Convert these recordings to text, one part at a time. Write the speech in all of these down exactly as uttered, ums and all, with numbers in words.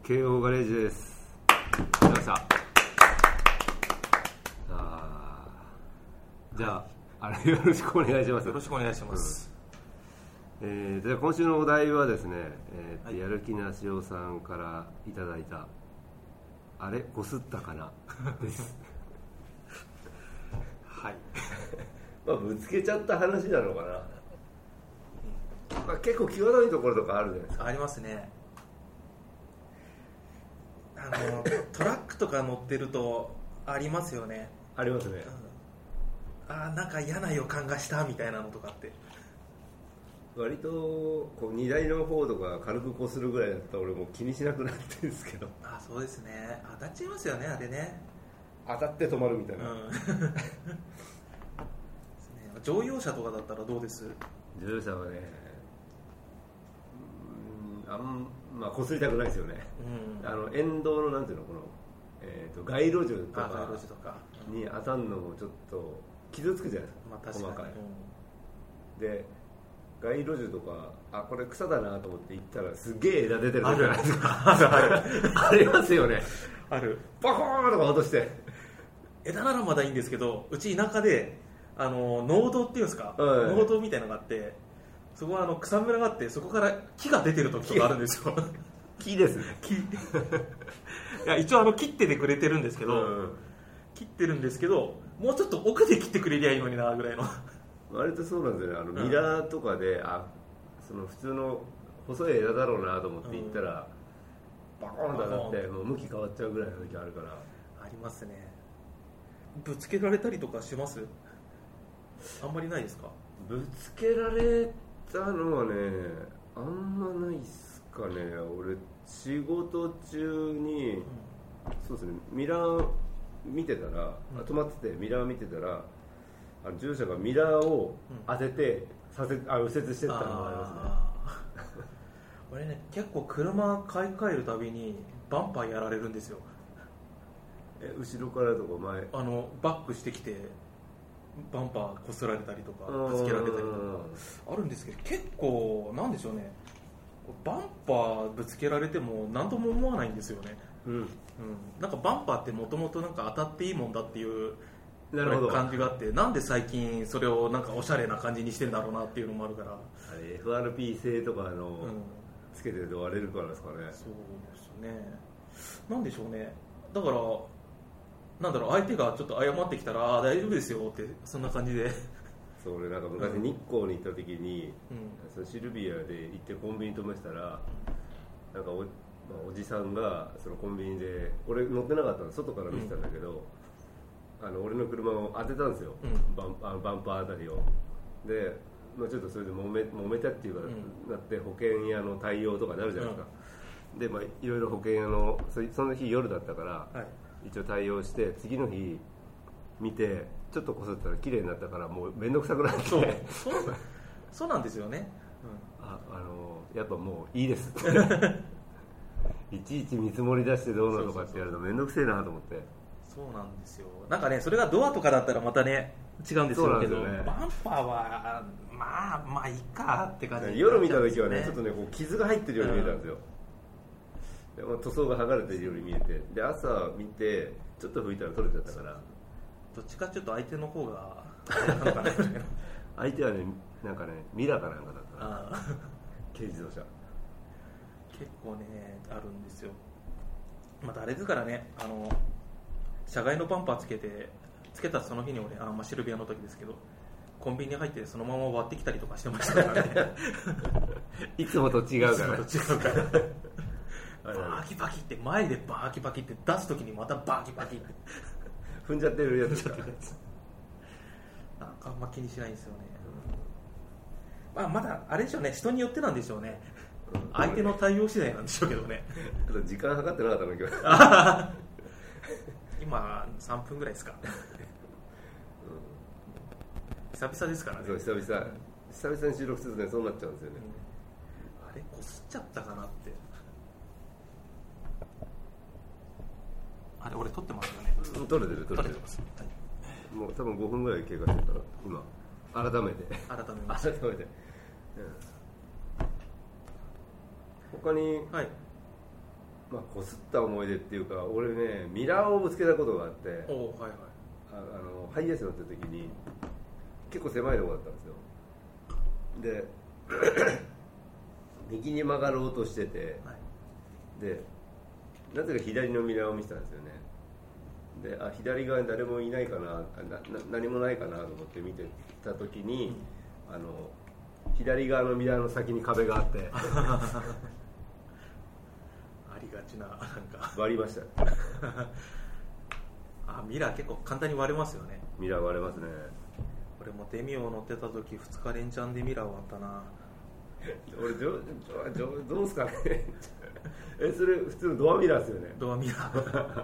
ケーオー ガレージです。来ました。あじゃあ、あれよろしくお願いします。 よろしくお願いします、 うんえー、で今週のお題はですね、えーはい、 やる気なしおさんからいただいたあれこすったかなですはいまあぶつけちゃった話なのかな、まあ、結構際どいところとかあるじゃないですか。 ありますね。あのトラックとか乗ってるとありますよね。 ありますね、 うん、あーなんか嫌な予感がしたみたいなのとかって割とこう荷台の方とか軽くこするぐらいだったら俺もう気にしなくなってるんですけど。 あそうですね、当たっちゃいますよねあれね。 当たって止まるみたいな、 うんですね、乗用車とかだったらどうです？ 乗用車はね、うーんあんまあこすりたくないですよね、うん、あの沿道のなんていうのこの、えー、と街路樹とか街路樹とかに当たるのもちょっと傷つくじゃないですか、 まあ、確かに細かい、うん、で街路樹とかあこれ草だなと思って行ったらすげえ枝出てるじゃないですか。あるあるありますよね。 あるバコーンとか落として枝ならまだいいんですけど、うち田舎であの農道っていうんですか、 はい、 農道みたいなのがあって、そこはあの草むらがあって、そこから木が出てる時とかあるんですよ。 木ですね。 木いや一応あの切っててくれてるんですけど、うん、切ってるんですけど、もうちょっと奥で切ってくれりゃいいのになぐらいの。 割とそうなんですよね。あのミラーとかで、うん、あその普通の細い枝だろうなと思って行ったら、うん、バコーンとなってもう向き変わっちゃうぐらいの時あるから。 ありますね。ぶつけられたりとかします？あんまりないですか？ ぶつけられたのはねあんまないっすかね。俺仕事中に、うん、そうですね、ミラー見てたら、うん、止まっててミラー見てたらあの乗用車がミラーを当てて、うん、左折あ右折してったのがありますね。 俺ね結構車買い替えるたびにバンパーやられるんですよ。 え後ろからとか前あのバックしてきてバンパーこすられたりとかぶつけられたりとかあるんですけど、結構なんでしょうね、バンパーぶつけられても何とも思わないんですよね、うんうん、なんかバンパーってもともと当たっていいもんだっていう感じがあって、なんで最近それをなんかおしゃれな感じにしてんだろうなっていうのもあるから、 あれ エフアールピー 製とかの、うん、つけてると割れるからですかね。 そうですね、なんでしょうね。だからなんだろう、相手がちょっと謝ってきたらあ大丈夫ですよってそんな感じで。 そう俺なんか昔日光に行った時に、うん、そのシルビアで行ってコンビニ止めてたら、うん、なんか お,、まあ、おじさんがそのコンビニで俺乗ってなかったの外から見てたんだけど、うん、あの俺の車を当てたんですよ、うん、バンあのバンパーあたりをで、まあ、ちょっとそれで揉め、揉めたっていうか、うん、なって保険屋の対応とかなるじゃないですか、うん、で、まあ、いろいろ保険屋のそ, その日夜だったから、はい、一応対応して次の日見てちょっとこすったら綺麗になったからもう面倒くさくなってそうそうそうなんですよね、 うん、あ, あのやっぱもういいですいちいち見積もり出してどうなのかってやると面倒くせえなと思って。 そうなんですよ。なんかねそれがドアとかだったらまたね違うんですよけど、 ね、 バンパーはまあまあいいかって感じ、 ね、夜見た時はねちょっとねこう傷が入ってるように見えたんですよ、うん、でまあ、塗装が剥がれてるように見えて、で朝見てちょっと拭いたら取れちゃったから、 どっちかっていうと相手の方がなのかな相手はねなんかねミラかなんかだったな軽自動車結構ねあるんですよ。またあれですからね、あの車外のバンパーつけてつけたその日に俺あ、まあ、シルビアの時ですけどコンビニに入ってそのまま割ってきたりとかしてましたからねいつもと違うからいつもと違うからバーキバキって前でバーキバキって出す時にまたバーキバキって踏んじゃってるやつですかなんかあんま気にしないんですよね、うん、まあ、まだあれでしょうね、人によってなんでしょうね、うん、相手の対応次第なんでしょうけどね時間計ってなかったの今日今さんぷんぐらいですか、うん、久々ですからね。 そう久々、久々に収録するとねそうなっちゃうんですよね、 うん、あれこすっちゃったかなって。あれ俺撮ってますよね、 うん、撮れてる撮れてる、はい、もう多分ごふんぐらい経過してるから今改めて改めました改めて、うん、他に、 はい、 まあこすった思い出っていうか、俺ねミラーをぶつけたことがあって、 お、はいはい、 ああのハイエース乗った時に結構狭いところだったんですよ。で右に曲がろうとしてて、はい、でなぜか左のミラーを見てたんですよね。で、あ、左側に誰もいないかな、なな何もないかなと思って見てた時に、うん、あの左側のミラーの先に壁があってありがちな、なんか割りましたあ、ミラー結構簡単に割れますよね。 ミラー割れますね。 俺もデミオ乗ってた時ふつか連チャンでミラー割ったな俺どどうすかねえ、それ普通のドアミラーですよね。 ドアミラー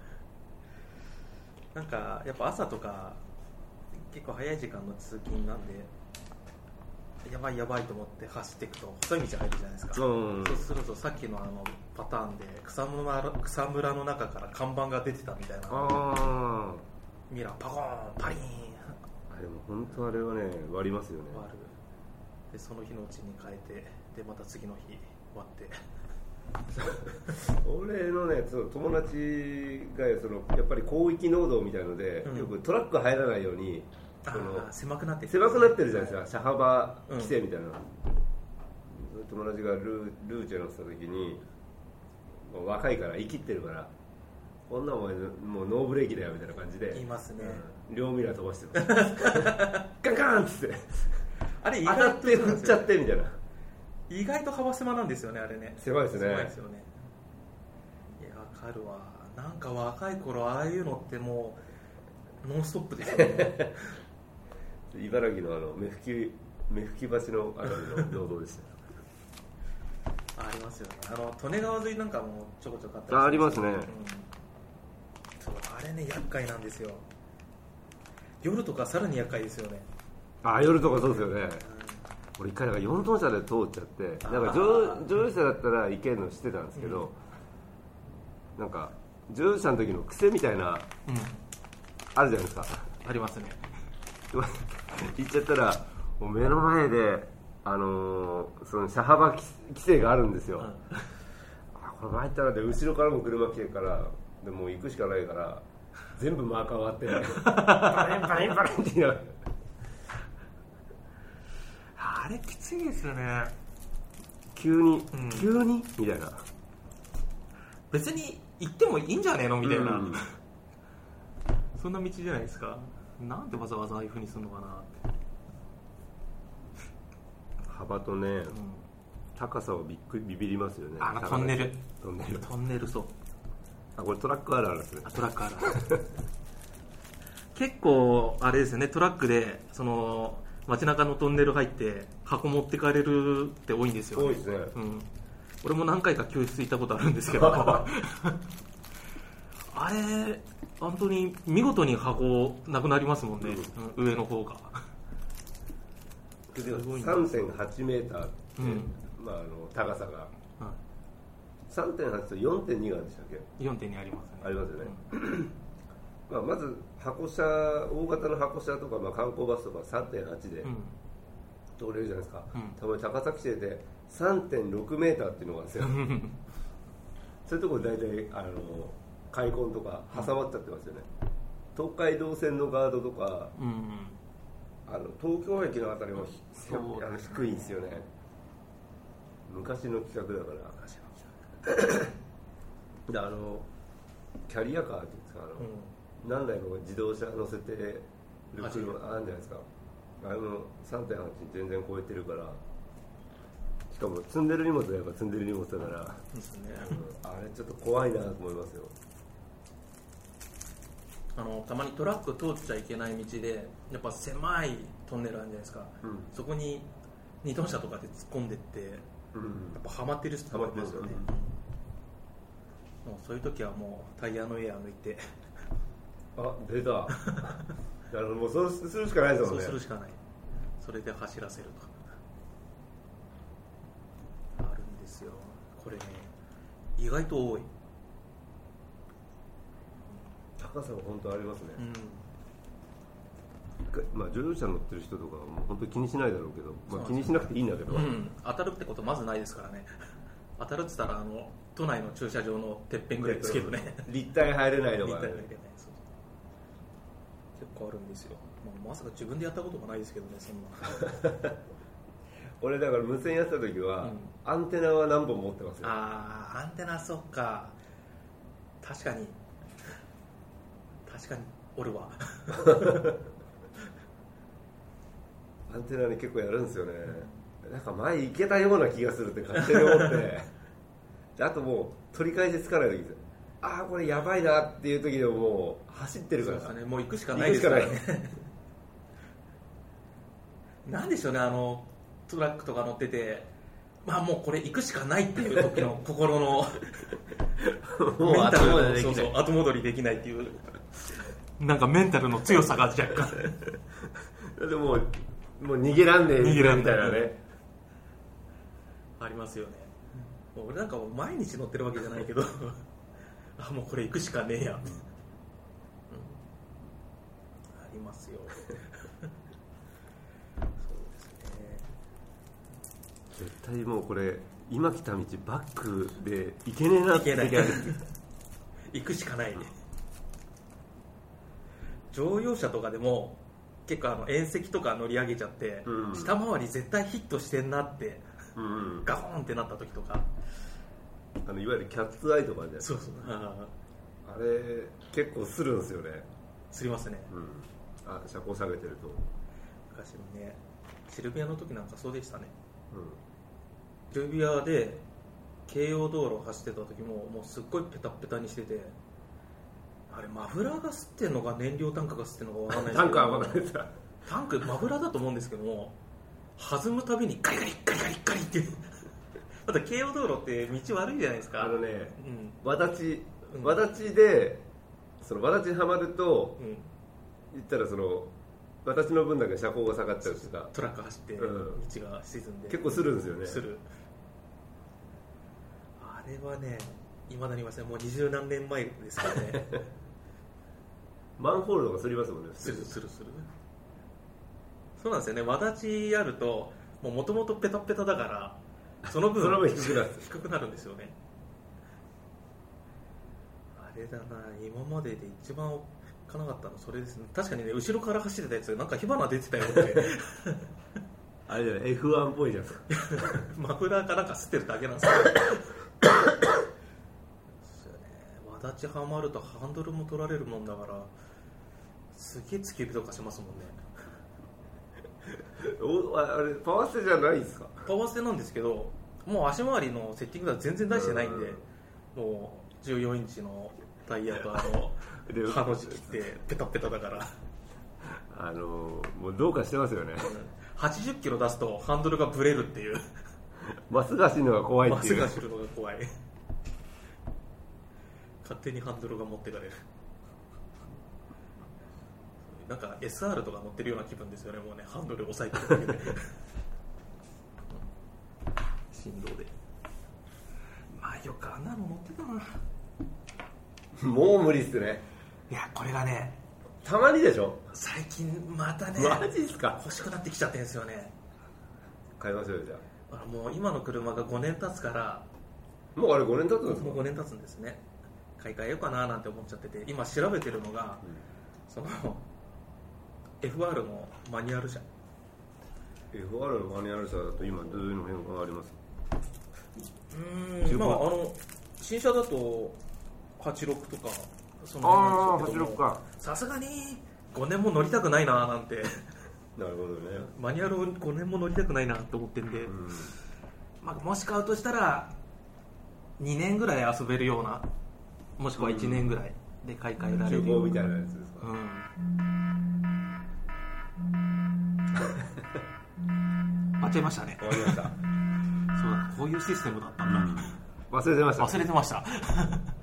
なんかやっぱ朝とか結構早い時間の通勤なんでやばいやばいと思って走っていくと細い道入るじゃないですか、うんうん、そうするとさっきのあのパターンで草むら、草むらの中から看板が出てたみたいな、あミラーパコーンパリーンあでも本当あれはね割りますよね。 割る。でその日のうちに変えて、でまた次の日割って俺のねその友達がそのやっぱり広域農道みたいので、うん、よくトラック入らないようにその狭くなってる、 狭くなってるじゃないですか、はい、車幅規制みたいな、うん、友達がルー、ルーチェ乗ってた時にもう若いから生きってるからこんなお前もうノーブレーキだよみたいな感じで言いますね、 うん、両ミラー飛ばしてますガンガンっつってあれ意外と当たって振っちゃってみたいな。 意外と幅狭なんですよねあれね。 狭いですね。 狭いですよね。いやわかるわ。なんか若い頃ああいうのってもうノンストップですよね茨城のあの目吹目吹橋のあたりの農道でしたありますよね。あの利根川沿いなんかもちょこちょこあったりあ, ありますね、うん、 そうあれね厄介なんですよ。夜とかさらに厄介ですよね。 あ夜とかそうですよね、うん、俺一回なんかよんトン車で通っちゃってなんか 乗, 乗用車だったら行けるの知ってたんですけど、うん、なんか乗用車の時の癖みたいな、うん、あるじゃないですか。 ありますね行っちゃったらもう目の前で、あのー、その車幅規制があるんですよ、うん、あこれ参ったらで後ろからも車来てるからでもう行くしかないから全部マーカー割ってバリンバリンバリンって言いながらあれきついですよね。 急に、うん、急にみたいな。 別に行ってもいいんじゃねえのみたいな、うん、そんな道じゃないですか。なんでわざわざああいう風にするのかなって。 幅とね、うん、高さをびっくりビビりますよね。 あのトンネルトンネルトンネルそう。 あこれトラックあるあるですね。 あトラックあるある結構あれですよね。トラックでその街中のトンネル入って箱持ってかれるって多いんですよね。 多いですね、 うん、俺も何回か教室行ったことあるんですけどあれ本当に見事に箱なくなりますもんね、うん、上の方がさんてんはちメーターって、うんまあ、あの高さが、はい、さんてんはちと よんてんに があるんでしたっけ。 よんてんに ありますね。 ありますよね、うんまあ、まず箱車大型の箱車とか、まあ、観光バスとか さんてんはち で通れるじゃないですか、うん、たまに高崎市で さんてんろくメーターっていうのがあるんですよそういうところで大体あの開墾とか挟まっちゃってますよね、うん、東海道線のガードとか、うん、あの東京駅のあたりもあの低いんですよね。昔の企画だから昔の企画であのキャリアカーっていうんですかあの、うん何台も自動車乗せてる車あるじゃないですか。あの さんてんはち 全然超えてるからしかも積んでる荷物がやっぱ積んでる荷物だから、ですねうん、あれちょっと怖いなと思いますよ。 あのたまにトラック通っちゃいけない道でやっぱ狭いトンネルあるじゃないですか、うん、そこににトン車とかで突っ込んでって、うん、やっぱハマってる人もいますよね、うん、もうそういう時はもうタイヤのエア抜いてあ出ただからもうそうするしかないですもんね。 そうするしかない。それで走らせるとあるんですよ。これね意外と多い。 高さは本当ありますね、うんまあ、乗用車乗ってる人とかはもう本当に気にしないだろうけど、まあ、気にしなくていいんだけど、 うん、当たるってことまずないですからね当たるっつったらあの都内の駐車場のてっぺんぐらいですけどね立体入れないとか、ね、 立体入れない、そう結構あるんですよ、まあ、まさか自分でやったこともないですけどね、そんな俺だから無線やってた時は、うん、アンテナは何本持ってますよ。 ああ、アンテナ、そっか、確かに確かに俺はアンテナに結構やるんですよね、うん、なんか前行けたような気がするって勝手に思ってあともう取り返しつかない時ですよ。ああこれやばいなっていう時でももう走ってるから、 そうですね、もう行くしかないですからねなんでしょうね、あのトラックとか乗ってて、まあもうこれ行くしかないっていう時の心のもうメンタルのそうそう後戻りできないっていうなんかメンタルの強さが若干でももう逃げらんねえみたいなねありますよね。もう俺なんかもう毎日乗ってるわけじゃないけどあもうこれ行くしかねえや、うん、ありますよ絶対もうこれ今来た道バックで行けねえなって時ある行くしかないね。乗用車とかでも結構あの縁石とか乗り上げちゃって、うん、下回り絶対ヒットしてんなって、うん、ガコンってなった時とか、 あのいわゆるキャッツアイとかね、 そうそうあれ結構するんですよね。 すりますね、 うん、あ車高下げてると。 昔のねシルビアの時なんかそうでしたね、 うん、 シルビアで京葉道路を走ってた時ももうすっごいペタペタにしてて、あれマフラーが吸ってんのか燃料タンクが吸ってんのか分かんないですけどタンクは分かんないですタンクマフラーだと思うんですけども、弾むたびにガリガリガリガリガリってまた京葉道路って道悪いじゃないですか。 あのね、うん、わだちわだちでそのわだちにはまると、うん、言ったらその私の分だけ車高が下がっちゃうとか、 トラック走って道が沈んで、 うん、結構するんですよね。 する。あれはねいまだにいません。もう二十何年前ですからねマンホールとかすりますもんね。 するするする。そうなんですよね。わだちあるともともとペタペタだからその分その分低くなる低くなるんですよね。あれだな、今までで一番おっかなかったのそれですね。確かにね、後ろから走ってたやつなんか火花出てたよってあれじゃない エフワン っぽいじゃんマフラーかなんか吸ってるだけなんですよわだちはまるとハンドルも取られるもんだからすげえ突き指とかしますもんねおあれパワーステじゃないですか。 パワーステなんですけど、もう足回りのセッティングは全然出してないんで、もうじゅうよんインチのタイヤとあのハの字切ってペタペタだからあのもうどうかしてますよねはちじゅっキロ出すとハンドルがブレるっていうまっすぐ走るのが怖いっていう。 まっすぐ走るのが怖い勝手にハンドルが持ってかれる。なんか エスアール とか乗ってるような気分ですよね。もうねハンドル押さえてるだけで振動で。まあよくあんなの乗ってたな。 もう無理っすね。 いやこれがねたまにでしょ。 最近またねマジっすか。 欲しくなってきちゃってるんですよね。 買いましょうよじゃあ。もう今の車がごねん経つから。 もうあれごねん経つんですか。 もうごねん経つんですね。買い替えようかななんて思っちゃってて、今調べてるのが、うん、その エフアール のマニュアル車。 エフアール のマニュアル車だと今どういうの変化があります？ うーん、まあ、あの新車だとはちじゅうろくとかそのああはちじゅうろくか。 さすがにごねんも乗りたくないななんてなるほどね。 マニュアルごねんも乗りたくないなと思ってんで、うん、まあ、もし買うとしたらにねんぐらい遊べるような、もしくはいちねんぐらいで買い替えられる、うん、 中古みたいなやつですか。うん間違えましたね。 終わりましたそうだ、こういうシステムだったんだ、 うん、忘れてました忘れてました